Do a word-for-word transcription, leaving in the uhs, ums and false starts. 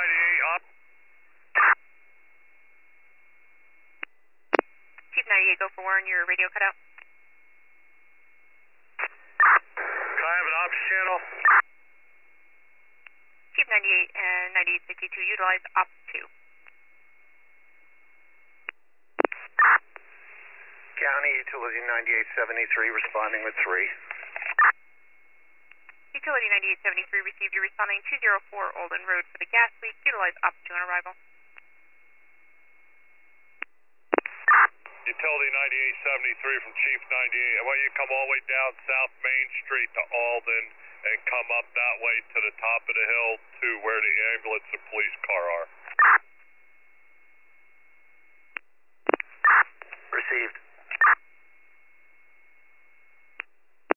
ninety-eight, up. Chief ninety-eight, go for Warren, your radio cut out. Can I have an ops channel? Chief ninety-eight and ninety-eight sixty-two, utilize ops two. County Utility ninety-eight seventy-three, responding with three. Utility ninety-eight seventy-three, received. You're responding two oh four Olden Road for the gas leak. Utilize ops two on arrival. Utility ninety-eight seventy-three from Chief ninety-eight. I want you to come all the way down South Main Street to Alden and come up that way to the top of the hill to where the ambulance and police car are. Received.